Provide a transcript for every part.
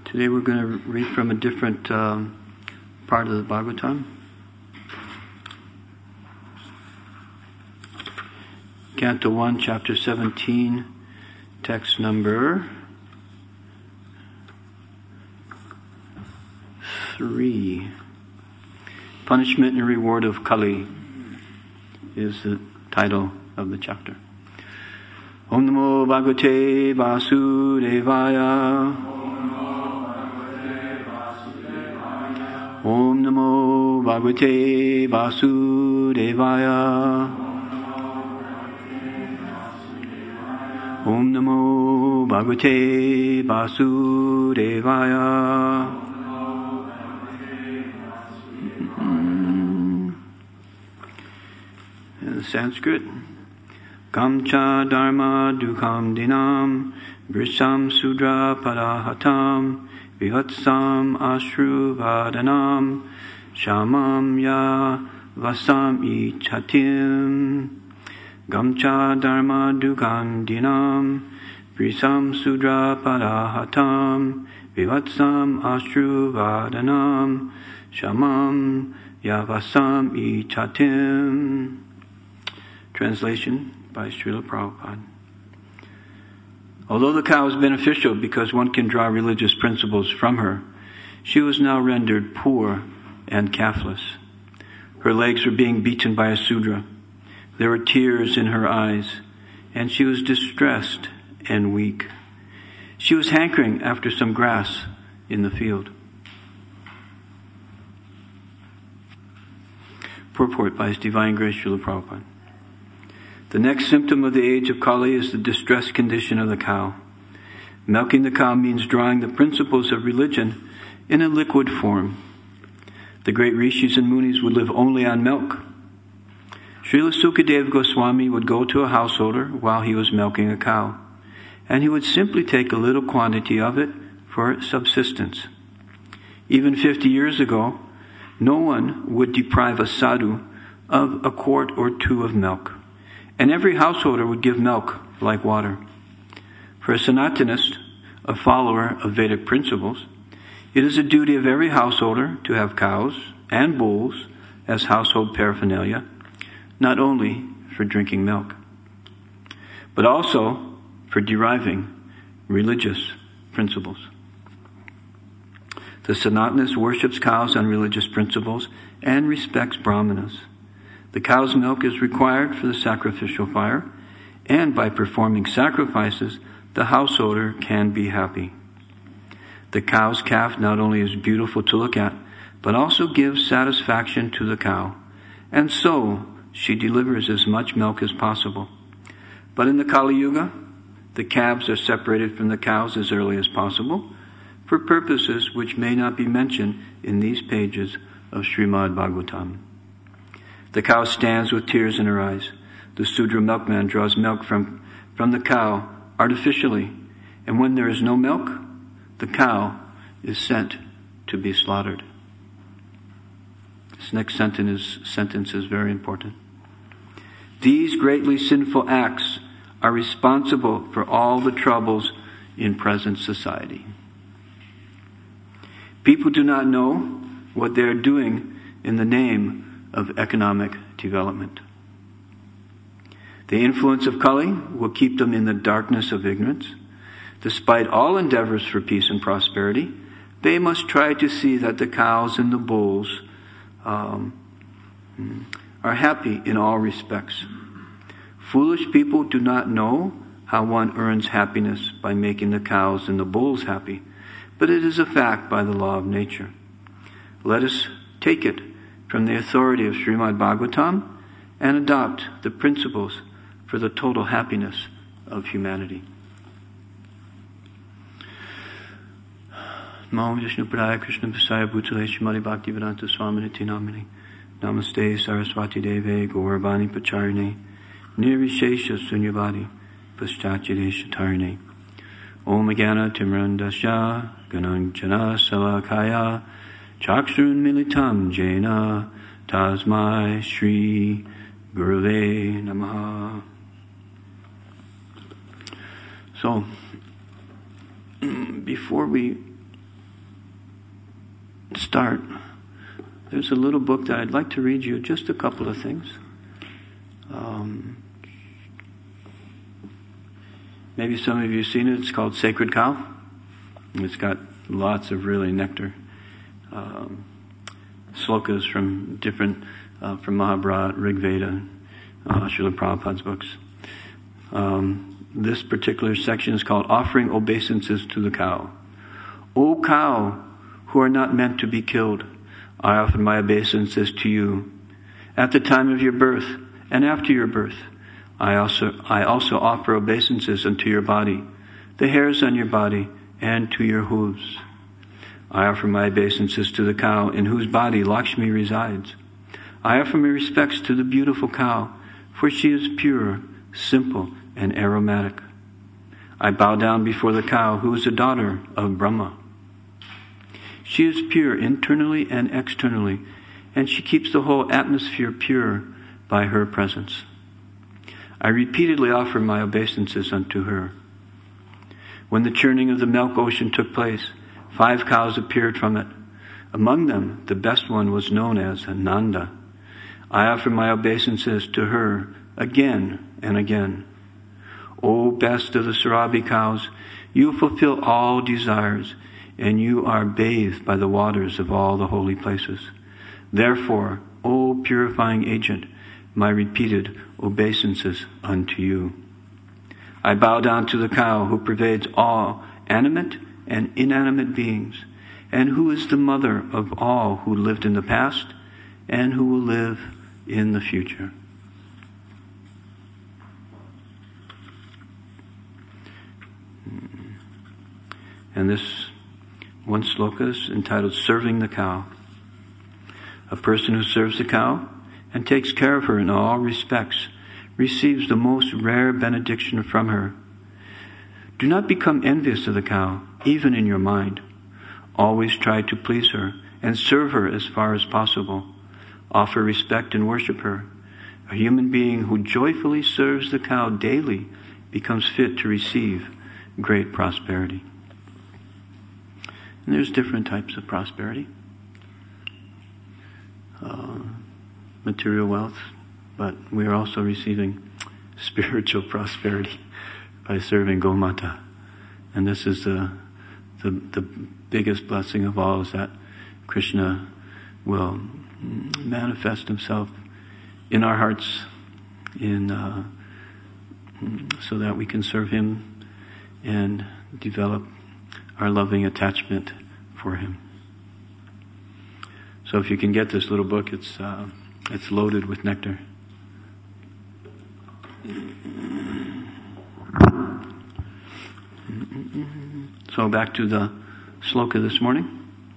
Today we're going to read from a different part of the Bhagavatam. Canto 1, Chapter 17, text number 3. Punishment and Reward of Kali is the title of the chapter. Om Namo Bhagavate Vasudevaya. Om Namo Bhagavate Vasudevaya. Om Namo Bhagavate Vasudevaya. In Sanskrit, Kamcha Dharma Dukham Dinam Vrisham Sudra Padahatam Vivatsam Ashru Vadanam Shamam Ya Vasam Ichatim Gamcha Dharma Dukham Dinam Vrisham Sudra Padahatam Vivatsam Ashru Vadanam Shamam Ya Vasam Ichatim. Translation by Srila Prabhupada. Although the cow is beneficial because one can draw religious principles from her, she was now rendered poor and calfless. Her legs were being beaten by a Sudra. There were tears in her eyes, and she was distressed and weak. She was hankering after some grass in the field. Purport by His Divine Grace Srila Prabhupada. The next symptom of the age of Kali is the distressed condition of the cow. Milking the cow means drawing the principles of religion in a liquid form. The great rishis and munis would live only on milk. Srila Sukadeva Goswami would go to a householder while he was milking a cow, and he would simply take a little quantity of it for subsistence. Even 50 years ago, no one would deprive a sadhu of a quart or two of milk. And every householder would give milk like water. For a Sanatanist, a follower of Vedic principles, it is a duty of every householder to have cows and bulls as household paraphernalia, not only for drinking milk, but also for deriving religious principles. The Sanatanist worships cows on religious principles and respects brahmanas. The cow's milk is required for the sacrificial fire, and by performing sacrifices, the householder can be happy. The cow's calf not only is beautiful to look at, but also gives satisfaction to the cow, and so she delivers as much milk as possible. But in the Kali Yuga, the calves are separated from the cows as early as possible, for purposes which may not be mentioned in these pages of Srimad Bhagavatam. The cow stands with tears in her eyes. The Sudra milkman draws milk from the cow artificially, and when there is no milk, the cow is sent to be slaughtered. This next sentence is very important. These greatly sinful acts are responsible for all the troubles in present society. People do not know what they are doing in the name of economic development. The influence of Kali will keep them in the darkness of ignorance. Despite all endeavors for peace and prosperity, they must try to see that the cows and the bulls are happy in all respects. Foolish people do not know how one earns happiness by making the cows and the bulls happy, but it is a fact by the law of nature. Let us take it from the authority of Srimad Bhagavatam and adopt the principles for the total happiness of humanity. Namo Vishnu Padaya Krishna Vasaya Bhutale Shrimati Bhaktivedanta Swaminiti Namini Namaste Saraswati Deve Gauravani Pacharine Nirvishesha Sunyavadi Paschachide Shatarine Om Agana Timrandasya Gananjana Salakaya Chakshurun Militam Jena Tasmai Shri Guruve Namaha. So, before we start, there's a little book that I'd like to read you, just a couple of things. Maybe some of you have seen it. It's called Sacred Cow. It's got lots of really nectar slokas from different, from Mahabharata, Rig Veda, Srila Prabhupada's books. This particular section is called Offering Obeisances to the Cow. O cow, who are not meant to be killed, I offer my obeisances to you. At the time of your birth and after your birth, I also offer obeisances unto your body, the hairs on your body, and to your hooves. I offer my obeisances to the cow in whose body Lakshmi resides. I offer my respects to the beautiful cow, for she is pure, simple, and aromatic. I bow down before the cow who is a daughter of Brahma. She is pure internally and externally, and she keeps the whole atmosphere pure by her presence. I repeatedly offer my obeisances unto her. When the churning of the milk ocean took place, 5 cows appeared from it. Among them, the best one was known as Nanda. I offer my obeisances to her again and again. O best of the Surabhi cows, you fulfill all desires, and you are bathed by the waters of all the holy places. Therefore, O purifying agent, my repeated obeisances unto you. I bow down to the cow who pervades all animate and inanimate beings, and who is the mother of all who lived in the past and who will live in the future. And this one sloka is entitled Serving the Cow. A person who serves the cow and takes care of her in all respects receives the most rare benediction from her. Do not become envious of the cow, even in your mind. Always try to please her and serve her as far as possible. Offer respect and worship her. A human being who joyfully serves the cow daily becomes fit to receive great prosperity. And there's different types of prosperity. Material wealth, but we are also receiving spiritual prosperity by serving Gomata. And this is the biggest blessing of all, is that Krishna will manifest himself in our hearts so that we can serve him and develop our loving attachment for him. So if you can get this little book, it's loaded with nectar. So back to the sloka this morning.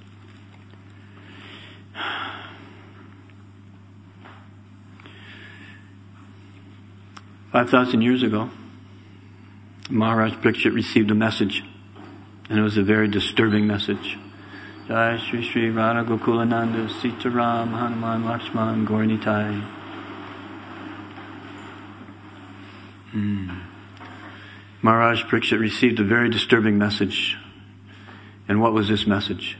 "5,000 years ago, Maharaj Parikshit received a message, and it was a very disturbing message. Jai Shri Shri Radha Gokulananda Sitaram Hanuman Lakshman Gauranitai." Maharaj Parikshit received a very disturbing message. And what was this message?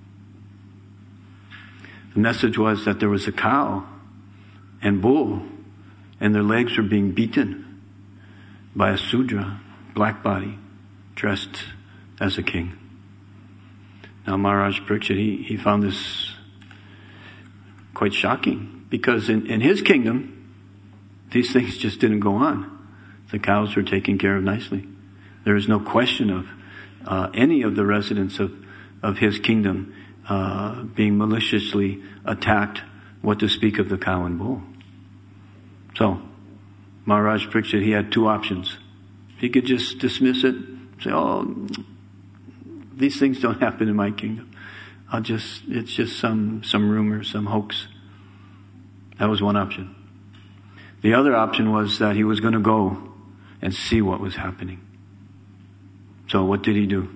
The message was that there was a cow and bull, and their legs were being beaten by a Sudra, black body, dressed as a king. Now Maharaj Parikshit, he found this quite shocking, because in his kingdom, these things just didn't go on. The cows were taken care of nicely. There is no question of any of the residents of his kingdom being maliciously attacked, what to speak of the cow and bull. So, Maharaj Parikshit, he had 2 options. He could just dismiss it, say, "Oh, these things don't happen in my kingdom. It's just some rumor, some hoax." That was one option. The other option was that he was going to go and see what was happening. So what did he do?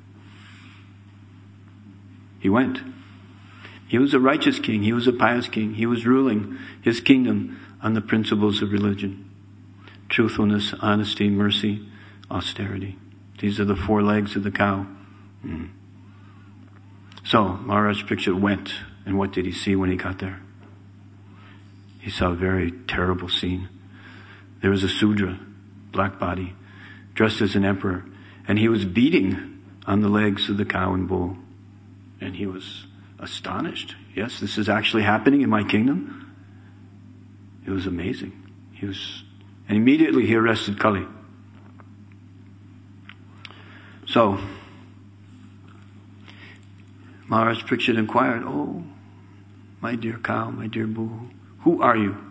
He went. He was a righteous king. He was a pious king. He was ruling his kingdom on the principles of religion: truthfulness, honesty, mercy, austerity. These are the 4 legs of the cow. So Maharaj Parikshit went, and what did he see when he got there? He saw a very terrible scene. There was a Sudra, black body, dressed as an emperor, and he was beating on the legs of the cow and bull. And he was astonished. Yes, this is actually happening in my kingdom. It was amazing. And immediately he arrested Kali. So, Maharaj Parikshit inquired, "Oh, my dear cow, my dear bull, who are you?"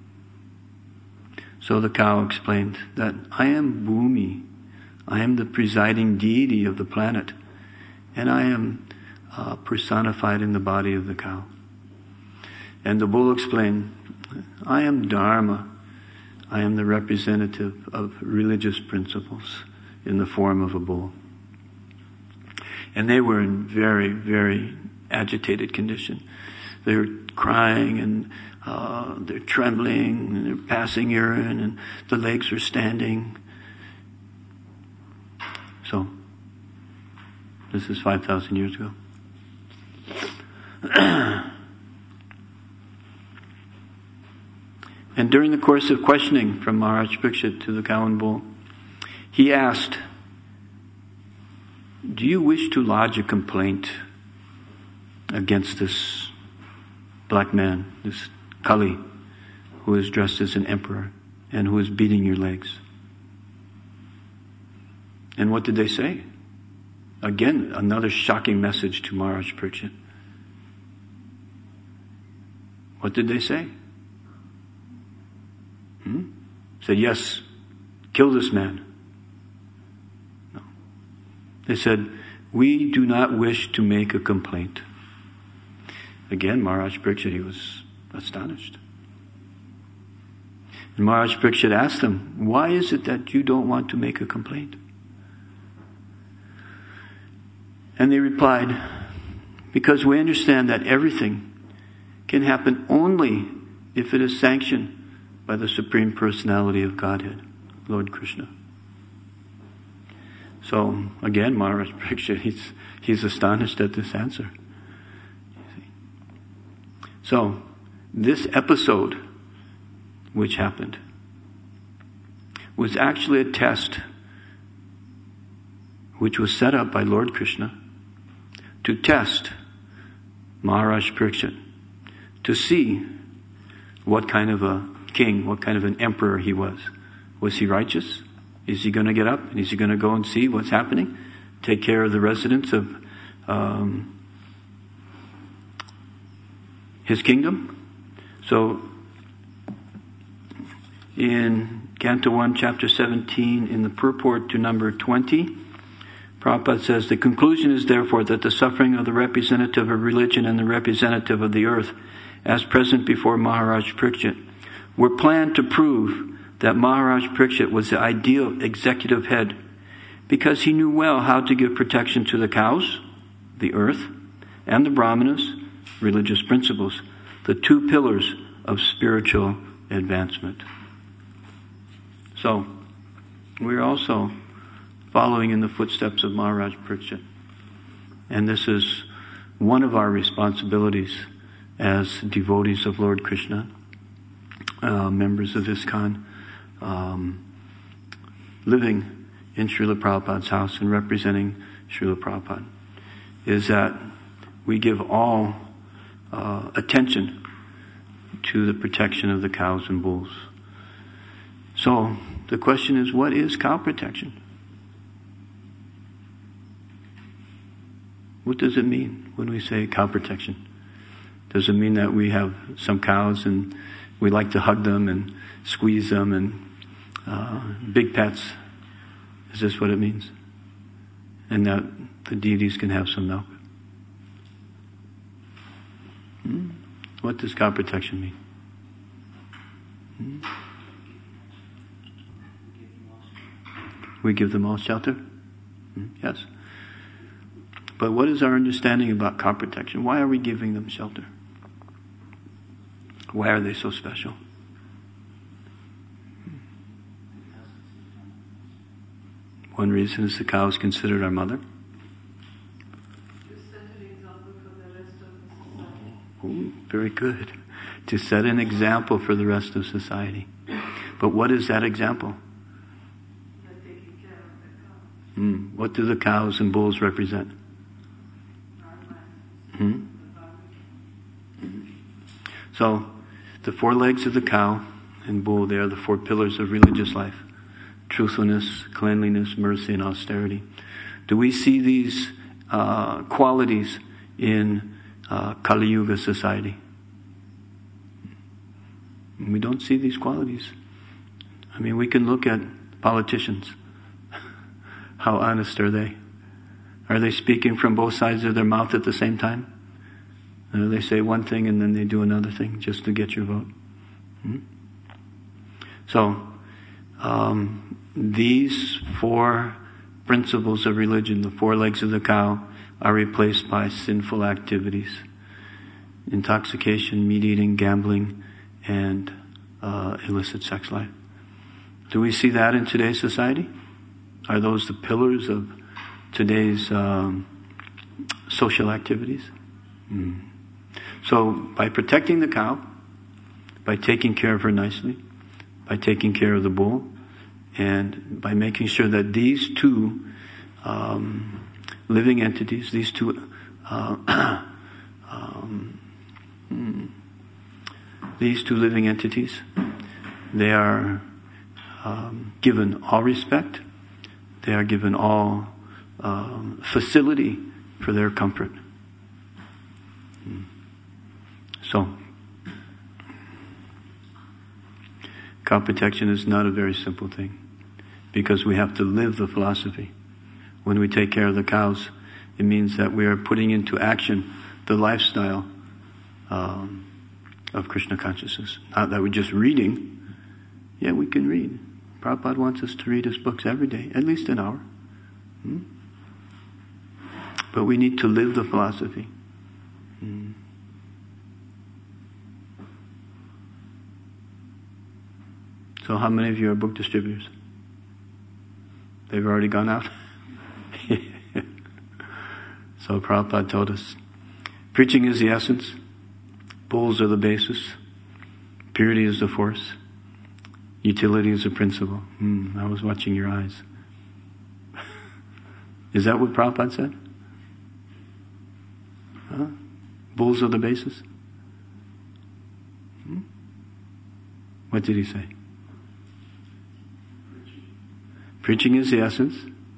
So the cow explained that, "I am Bhumi. I am the presiding deity of the planet. And I am personified in the body of the cow." And the bull explained, "I am Dharma. I am the representative of religious principles in the form of a bull." And they were in very, very agitated condition. They were crying and they're trembling and they're passing urine and the legs are standing. So, this is 5,000 years ago. And during the course of questioning from Maharaj Parikshit to the cow and bull, he asked, "Do you wish to lodge a complaint against this black man, this Kali, who is dressed as an emperor and who is beating your legs?" And what did they say? Again, another shocking message to Maharaj Parikshit. What did they say? Said, "Yes, kill this man." No. They said, "We do not wish to make a complaint." Again, Maharaj Parikshit, he was astonished. And Maharaj Parikshit asked them, "Why is it that you don't want to make a complaint?" And they replied, "Because we understand that everything can happen only if it is sanctioned by the Supreme Personality of Godhead, Lord Krishna." So, again, Maharaj Parikshit, he's astonished at this answer. So, this episode, which happened, was actually a test which was set up by Lord Krishna to test Maharaj Parikshit, to see what kind of a king, what kind of an emperor he was. Was he righteous? Is he going to get up and is he going to go and see what's happening? Take care of the residents of his kingdom? So, in Canto 1, Chapter 17, in the purport to number 20, Prabhupada says, "The conclusion is therefore that the suffering of the representative of religion and the representative of the earth, as present before Maharaj Parikshit, were planned to prove that Maharaj Parikshit was the ideal executive head because he knew well how to give protection to the cows, the earth, and the brahmanas, religious principles, the two pillars of spiritual advancement." So, we're also following in the footsteps of Maharaj Parikshit. And this is one of our responsibilities as devotees of Lord Krishna, members of ISKCON, living in Srila Prabhupada's house and representing Srila Prabhupada, is that we give all attention to the protection of the cows and bulls. So the question is, what is cow protection? What does it mean when we say cow protection? Does it mean that we have some cows and we like to hug them and squeeze them and big pets? Is this what it means? And that the deities can have some milk? What does cow protection mean? We give them all shelter? Yes. But what is our understanding about cow protection? Why are we giving them shelter? Why are they so special? One reason is the cow is considered our mother. Just set an example Ooh, very good. To set an example for the rest of society. But what is that example? What do the cows and bulls represent? So, the four legs of the cow and bull, they are the four pillars of religious life. Truthfulness, cleanliness, mercy, and austerity. Do we see these qualities in Kali Yuga society? We don't see these qualities. I mean, we can look at politicians. How honest are they? Are they speaking from both sides of their mouth at the same time? They say one thing and then they do another thing just to get your vote. So, these four principles of religion, the four legs of the cow, are replaced by sinful activities. Intoxication, meat eating, gambling, and illicit sex life. Do we see that in today's society? Are those the pillars of today's social activities? So by protecting the cow, by taking care of her nicely, by taking care of the bull, and by making sure that these two living entities, these two living entities, they are given all respect, they are given all facility for their comfort. So, cow protection is not a very simple thing, because we have to live the philosophy. When we take care of the cows, it means that we are putting into action the lifestyle of Krishna consciousness. Not that we're just reading. Yeah, we can read. Prabhupada wants us to read his books every day, at least an hour. But we need to live the philosophy. So how many of you are book distributors? They've already gone out? So Prabhupada told us, preaching is the essence, bulls are the basis, purity is the force, utility is the principle. I was watching your eyes. Is that what Prabhupada said? Huh? Bulls are the basis? What did he say? Preaching is the essence.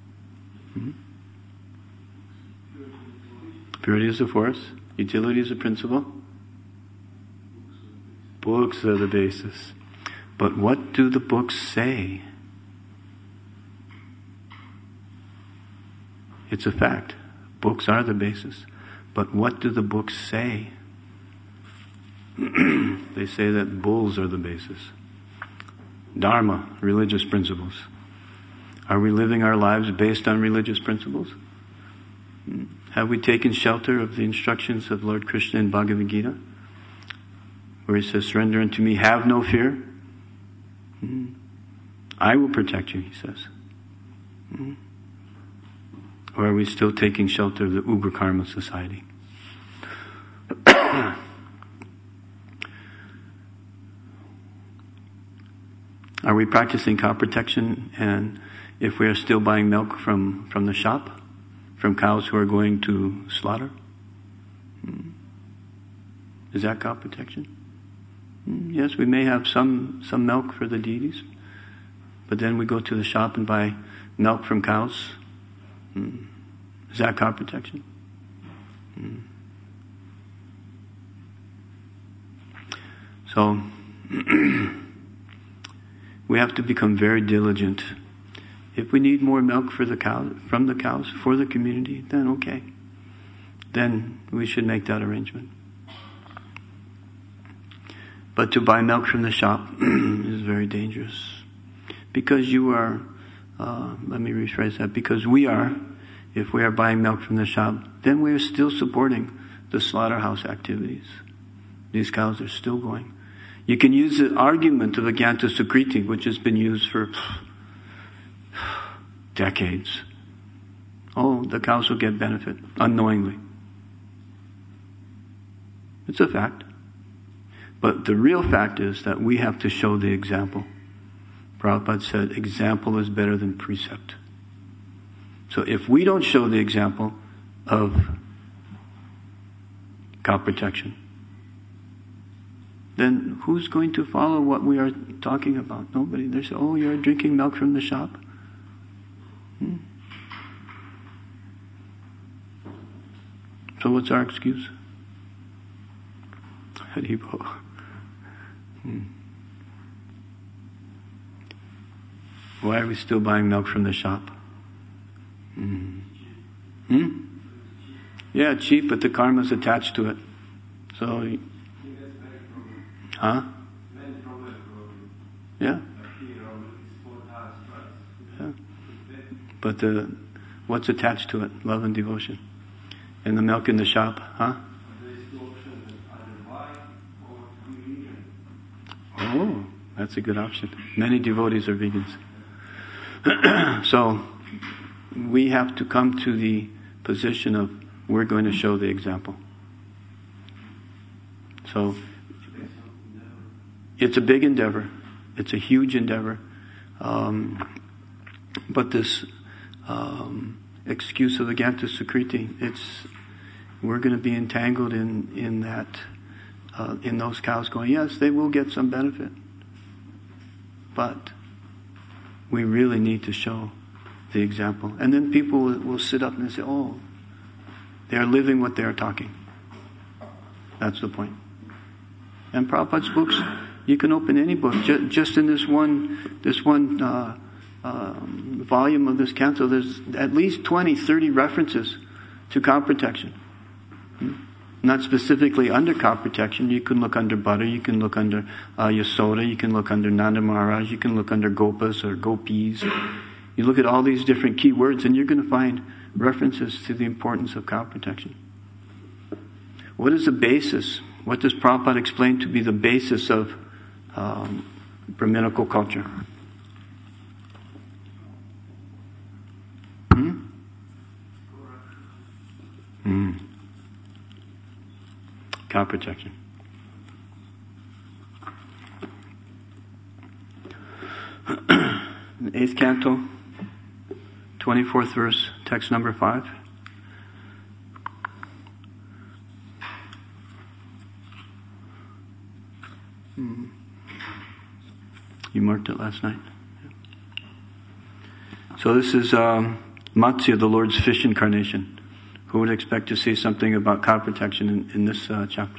Purity is the force. Utility is the principle. Books are the basis. But what do the books say? It's a fact. Books are the basis. But what do the books say? They say that bulls are the basis. Dharma, religious principles. Are we living our lives based on religious principles? Have we taken shelter of the instructions of Lord Krishna in Bhagavad Gita? Where he says, surrender unto me, have no fear. I will protect you, he says. Or are we still taking shelter of the Ugra Karma society? Are we practicing cow protection, and if we are still buying milk from the shop, from cows who are going to slaughter? Is that cow protection? Yes, we may have some milk for the deities, but then we go to the shop and buy milk from cows. Is that cow protection? So, we have to become very diligent. If we need more milk from the cows, for the community, then okay. Then we should make that arrangement. But to buy milk from the shop is very dangerous. Because you are, let me rephrase that, because we are, if we are buying milk from the shop, then we are still supporting the slaughterhouse activities. These cows are still going. You can use the argument of Agyanta Sukriti, which has been used for decades. Oh, the cows will get benefit unknowingly. It's a fact. But the real fact is that we have to show the example. Prabhupada said, example is better than precept. So if we don't show the example of cow protection, then who's going to follow what we are talking about? Nobody. They say, oh, you're drinking milk from the shop? So what's our excuse? Haribo. Why are we still buying milk from the shop? Yeah, cheap, but the karma's attached to it. So, huh? Yeah. Yeah. But what's attached to it? Love and devotion. And the milk in the shop, huh? Oh, that's a good option. Many devotees are vegans. So, we have to come to the position of we're going to show the example. So, it's a big endeavor. It's a huge endeavor. But this excuse of the Ganta Sukriti, we're going to be entangled in that, in those cows going, yes, they will get some benefit. But we really need to show the example. And then people will sit up and say, oh, they are living what they are talking. That's the point. And Prabhupada's books, you can open any book. Just in this one volume of this canto, there's at least 20, 30 references to cow protection. Not specifically under cow protection. You can look under butter, you can look under Yasoda, you can look under Nanda Maharaj, you can look under Gopas or Gopis. You look at all these different key words and you're going to find references to the importance of cow protection. What is the basis? What does Prabhupada explain to be the basis of Brahminical culture? Cow protection. The 8th canto, 24th verse, text number 5. You marked it last night. So this is Matsya, the Lord's fish incarnation. Who would expect to see something about cow protection in this chapter?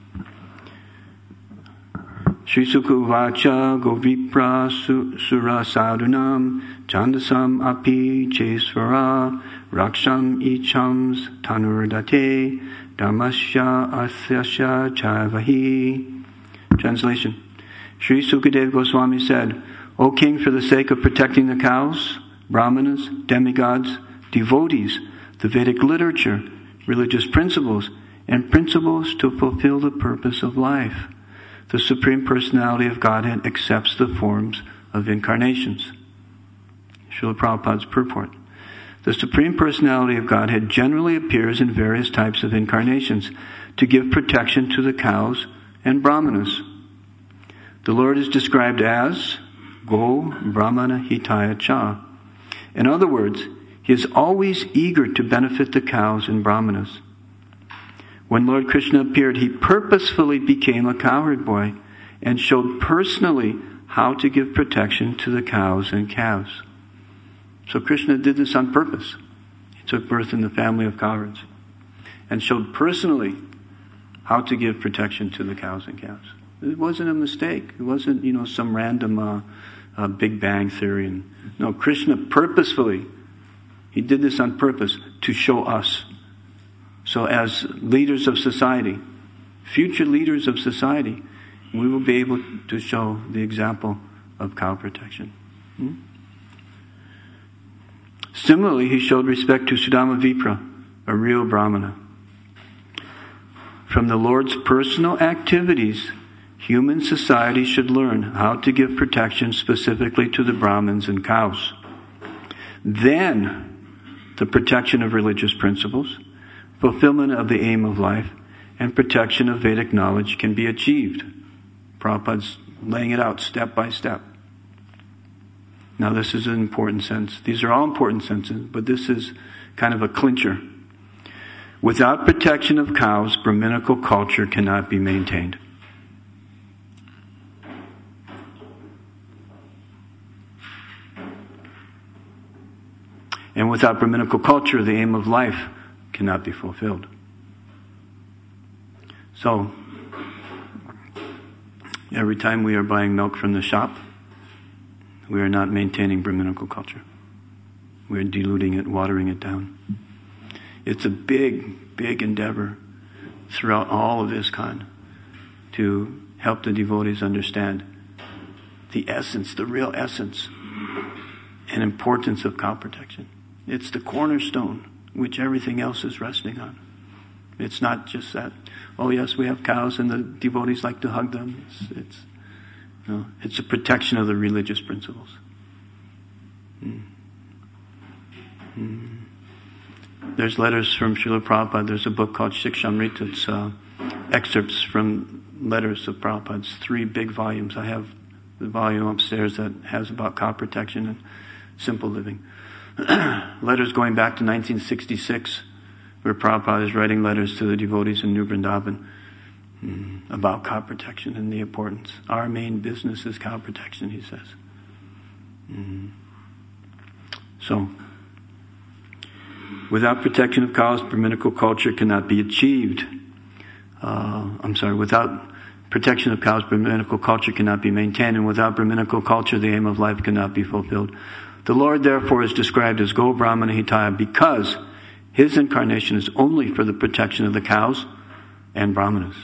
Shri Sukha Uvacha Govipra Sura Sadhunam Chandasam Api Jesvara Raksham Ichams Tanurdate Dharmasya Arthasya Chavahi. Translation. Sri Sukadeva Goswami said, O king, for the sake of protecting the cows, brahmanas, demigods, devotees, the Vedic literature, religious principles, and principles to fulfill the purpose of life, the Supreme Personality of Godhead accepts the forms of incarnations. Srila Prabhupada's purport. The Supreme Personality of Godhead generally appears in various types of incarnations to give protection to the cows and brahmanas. The Lord is described as Go Brahmana Hitaya Cha. In other words, He is always eager to benefit the cows and brahmanas. When Lord Krishna appeared, He purposefully became a cowherd boy and showed personally how to give protection to the cows and calves. So Krishna did this on purpose. He took birth in the family of cowherds and showed personally how to give protection to the cows and calves. It wasn't a mistake. It wasn't, some random Big Bang theory. No, Krishna purposefully, He did this on purpose to show us. So as leaders of society, future leaders of society, we will be able to show the example of cow protection. Similarly, He showed respect to Sudama Vipra, a real Brahmana. From the Lord's personal activities, human society should learn how to give protection specifically to the Brahmins and cows. Then, the protection of religious principles, fulfillment of the aim of life, and protection of Vedic knowledge can be achieved. Prabhupada's laying it out step by step. Now this is an important sense. These are all important senses, but this is kind of a clincher. Without protection of cows, Brahminical culture cannot be maintained. And without Brahminical culture, the aim of life cannot be fulfilled. So, every time we are buying milk from the shop, we are not maintaining Brahminical culture. We are diluting it, watering it down. It's a big, big endeavor throughout all of ISKCON to help the devotees understand the essence, the real essence and importance of cow protection. It's the cornerstone which everything else is resting on. It's not just that, oh yes, we have cows and the devotees like to hug them. It's a protection of the religious principles. There's letters from Srila Prabhupada. There's a book called Shikshamrita. It's excerpts from letters of Prabhupada's 3 big volumes. I have the volume upstairs that has about cow protection and simple living. Letters going back to 1966, where Prabhupada is writing letters to the devotees in New Vrindavan about cow protection and the importance. Our main business is cow protection, he says. So, without protection of cows, Brahminical culture cannot be achieved. Without protection of cows, Brahminical culture cannot be maintained, and without Brahminical culture, the aim of life cannot be fulfilled. The Lord, therefore, is described as Go Brahmana Hitaya because his incarnation is only for the protection of the cows and Brahmanas.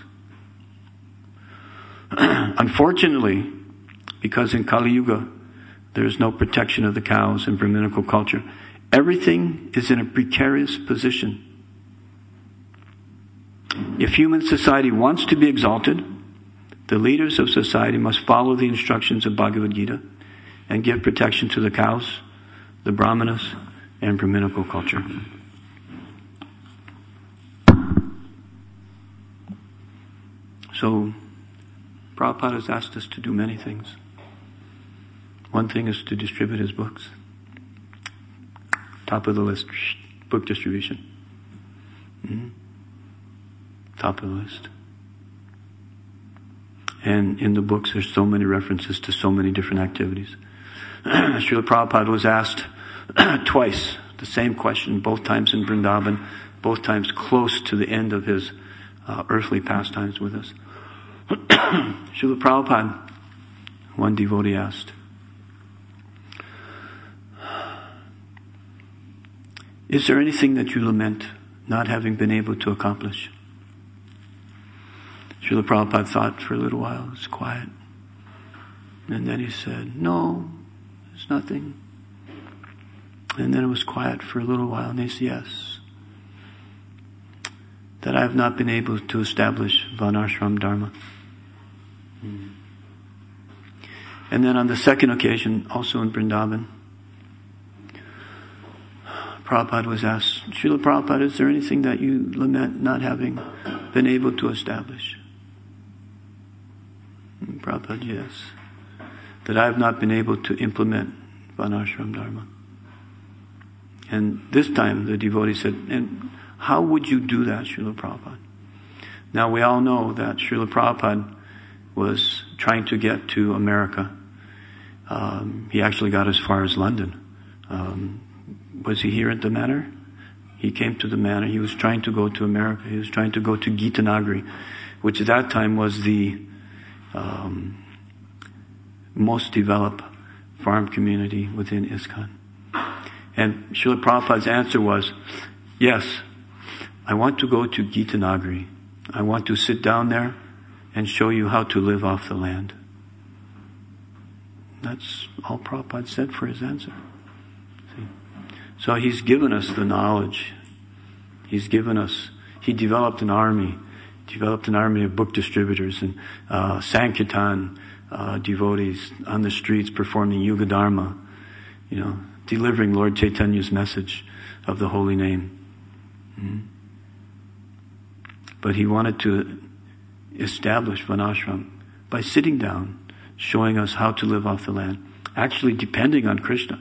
Unfortunately, because in Kali Yuga, there is no protection of the cows and Brahminical culture, everything is in a precarious position. If human society wants to be exalted, the leaders of society must follow the instructions of Bhagavad Gita and give protection to the cows, the Brahmanas, and Brahminical culture. So, Prabhupada has asked us to do many things. One thing is to distribute his books. Top of the list, book distribution. Top of the list. And in the books there's so many references to so many different activities. Srila Prabhupada was asked twice the same question, both times in Vrindavan, both times close to the end of his earthly pastimes with us. Srila Prabhupada, one devotee asked, is there anything that you lament not having been able to accomplish? Srila Prabhupada thought for a little while. It was quiet. And then he said, no, there's nothing. And then it was quiet for a little while. And he said, yes, that I have not been able to establish Varnashram Dharma. And then on the second occasion, also in Vrindavan, Prabhupada was asked, Srila Prabhupada, is there anything that you lament not having been able to establish? And Prabhupada, yes. That I have not been able to implement Varnashram Dharma. And this time the devotee said, and how would you do that, Srila Prabhupada? Now we all know that Srila Prabhupada was trying to get to America. He actually got as far as London. Was he here at the manor? He came to the manor. He was trying to go to America. He was trying to go to Gitanagari, which at that time was the most developed farm community within ISKCON. And Srila Prabhupada's answer was, yes, I want to go to Gitanagari. I want to sit down there and show you how to live off the land. That's all Prabhupada said for his answer. See? So he's given us the knowledge. He developed an army of book distributors and Sankirtan devotees on the streets performing Yuga Dharma, delivering Lord Chaitanya's message of the holy name. But he wanted to establish Varnashram by sitting down, showing us how to live off the land, actually depending on Krishna.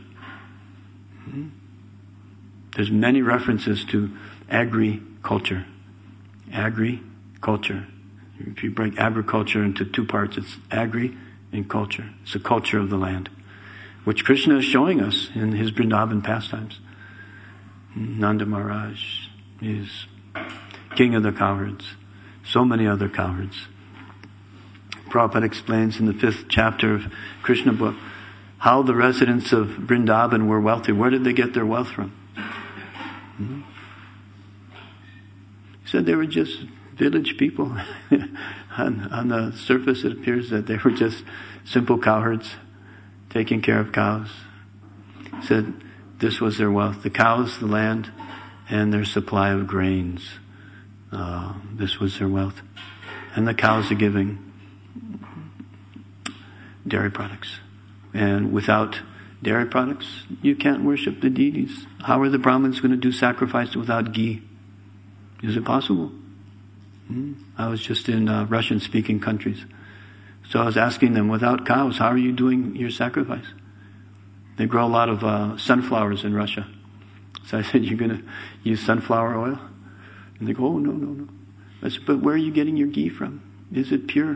There's many references to agriculture. Agriculture. If you break agriculture into two parts, it's agri and culture. It's the culture of the land, which Krishna is showing us in his Vrindavan pastimes. Nanda Maharaj is king of the cowherds. So many other cowherds. Prabhupada explains in the 5th chapter of Krishna book how the residents of Vrindavan were wealthy. Where did they get their wealth from? He said they were just village people. on the surface it appears that they were just simple cowherds taking care of cows. He said this was their wealth. The cows, the land, and their supply of grains. This was their wealth. And the cows are giving dairy products. And without dairy products, you can't worship the deities. How are the Brahmins going to do sacrifice without ghee? Is it possible? I was just in Russian-speaking countries. So I was asking them, without cows, how are you doing your sacrifice? They grow a lot of sunflowers in Russia. So I said, you're going to use sunflower oil? And they go, oh, no. I said, but where are you getting your ghee from? Is it pure?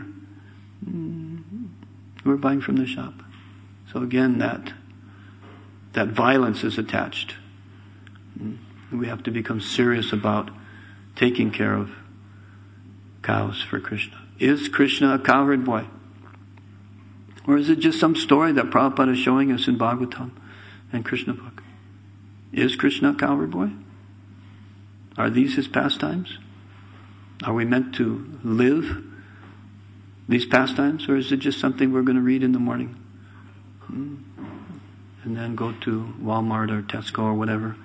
We're buying from the shop. So again, that violence is attached. We have to become serious about taking care of cows for Krishna. Is Krishna a cowherd boy? Or is it just some story that Prabhupada is showing us in Bhagavatam and Krishna book? Is Krishna a cowherd boy? Are these his pastimes? Are we meant to live these pastimes? Or is it just something we're going to read in the morning? And then go to Walmart or Tesco or whatever.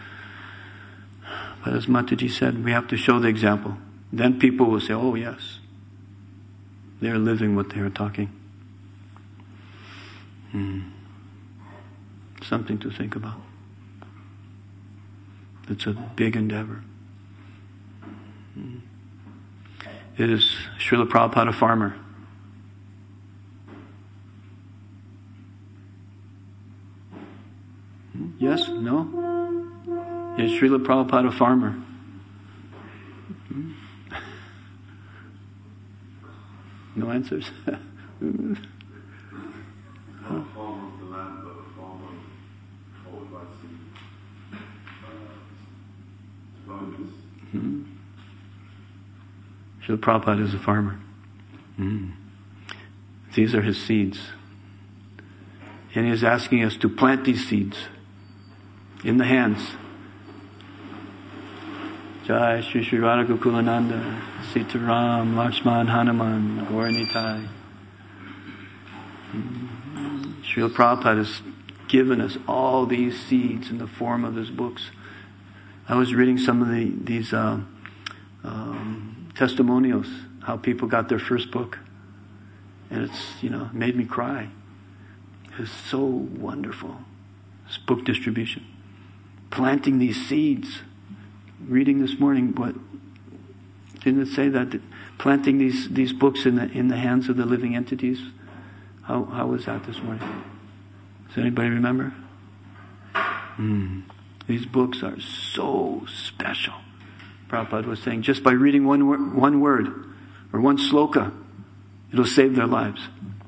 But as Mataji said, we have to show the example. Then people will say, oh yes, they're living what they are talking. Something to think about. It's a big endeavor. Is Srila Prabhupada a farmer? Yes? No? Is Srila Prabhupada a farmer? No answers? Not a farmer of the land, but a farmer owned by developers. Srila Prabhupada is a farmer. These are his seeds. And he is asking us to plant these seeds in the hands. Jai Shri Shri Radha Gokulananda, Sitaram, Lakshman, Hanuman, Gauranitai. Srila Prabhupada has given us all these seeds in the form of his books. I was reading some of these testimonials, how people got their first book. And it's, made me cry. It's so wonderful. This book distribution. Planting these seeds. Reading this morning, didn't it say that planting these books in the hands of the living entities? How was that this morning? Does anybody remember? These books are so special. Prabhupada was saying, just by reading one word or one sloka, it'll save their lives.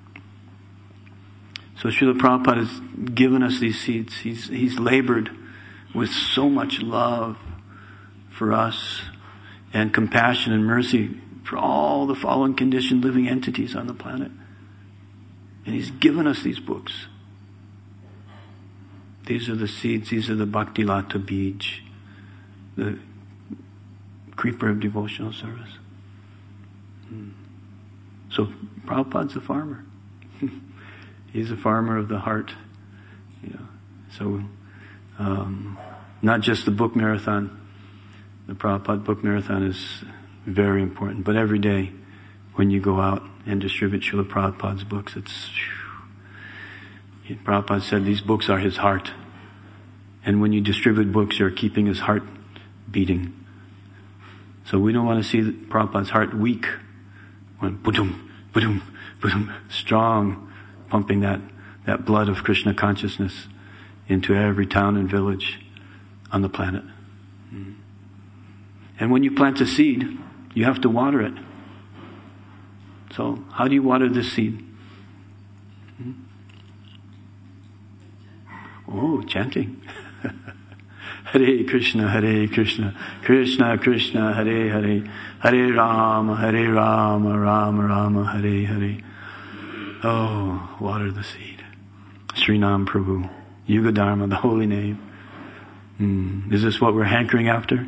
So Srila Prabhupada has given us these seeds. He's labored with so much love for us and compassion and mercy for all the fallen conditioned living entities on the planet. And he's given us these books. These are the seeds, these are the Bhakti Lata Bij, the creeper of devotional service. So Prabhupada's a farmer. He's a farmer of the heart. So not just the book marathon. The Prabhupada Book Marathon is very important. But every day when you go out and distribute Srila Prabhupada's books, Prabhupada said these books are his heart. And when you distribute books, you're keeping his heart beating. So we don't want to see Prabhupada's heart weak. When boom, boom, boom, strong, pumping that blood of Krishna consciousness into every town and village on the planet. And when you plant a seed, you have to water it. So how do you water this seed? Oh, chanting. Hare Krishna, Krishna Krishna, Hare Hare, Hare Rama, Rama Rama, Hare Hare. Oh, water the seed. Sri Nam Prabhu, Yuga Dharma, the holy name. Is this what we're hankering after?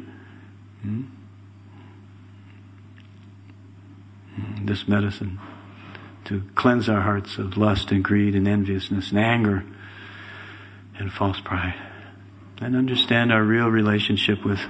This medicine to cleanse our hearts of lust and greed and enviousness and anger and false pride, and understand our real relationship with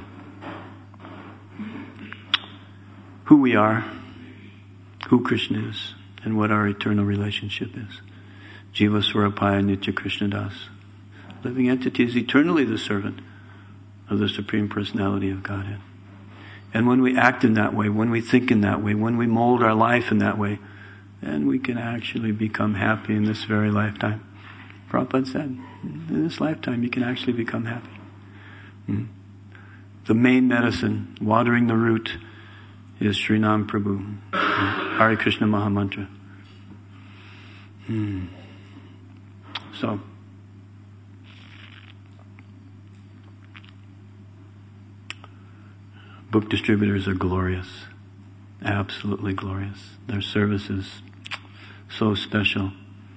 who we are, who Krishna is, and what our eternal relationship is. Jiva Swarapaya Nitya Krishna Das. Living entity is eternally the servant of the Supreme Personality of Godhead. And when we act in that way, when we think in that way, when we mold our life in that way, then we can actually become happy in this very lifetime. Prabhupada said, in this lifetime you can actually become happy. The main medicine, watering the root, is Sri Nam Prabhu, Hare Krishna Mahamantra. So, book distributors are glorious, absolutely glorious. Their service is so special.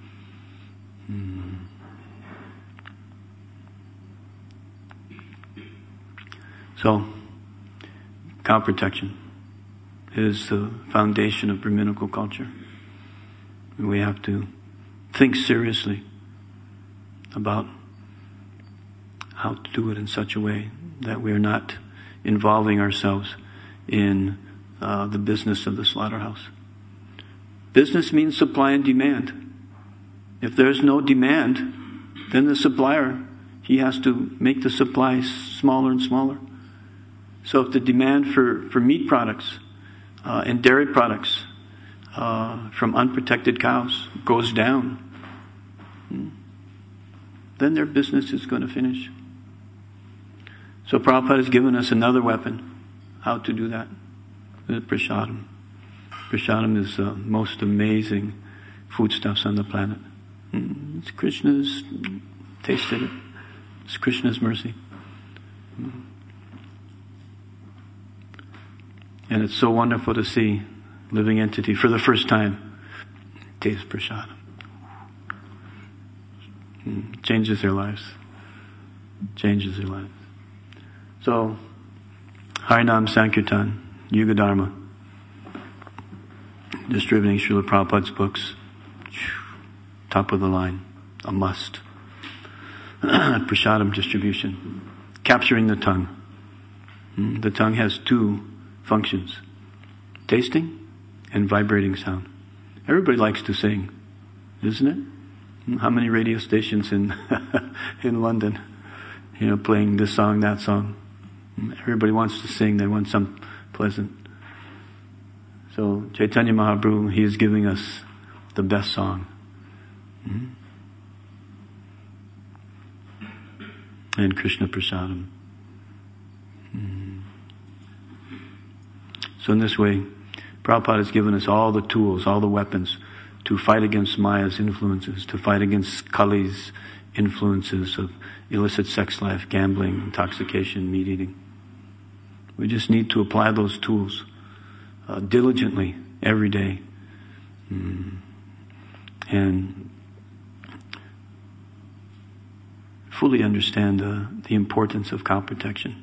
So, cow protection is the foundation of Brahminical culture. We have to think seriously about how to do it in such a way that we are not involving ourselves in the business of the slaughterhouse. Business means supply and demand. If there's no demand, then the supplier, he has to make the supply smaller and smaller. So if the demand for meat products and dairy products from unprotected cows goes down, then their business is going to finish. So Prabhupada has given us another weapon, how to do that. Prasadam. Prasadam is the most amazing foodstuffs on the planet. It's Krishna's, tasted it. It's Krishna's mercy. And it's so wonderful to see living entity for the first time taste prasadam. Changes their lives. Changes their lives. So, Harinam Sankirtan, Yuga Dharma, distributing Srila Prabhupada's books, top of the line, a must. Prasadam distribution, capturing the tongue. The tongue has two functions, tasting and vibrating sound. Everybody likes to sing, isn't it? How many radio stations in in London, playing this song, that song? Everybody wants to sing. They want some pleasant. So Chaitanya Mahaprabhu, he is giving us the best song. And Krishna Prasadam. So in this way, Prabhupada has given us all the tools, all the weapons to fight against Maya's influences, to fight against Kali's influences of illicit sex life, gambling, intoxication, meat eating. We just need to apply those tools diligently every day. And fully understand the importance of cow protection.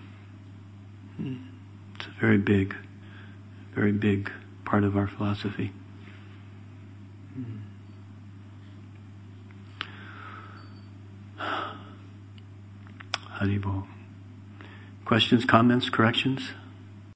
It's a very big part of our philosophy. Haribol. Questions, comments, corrections?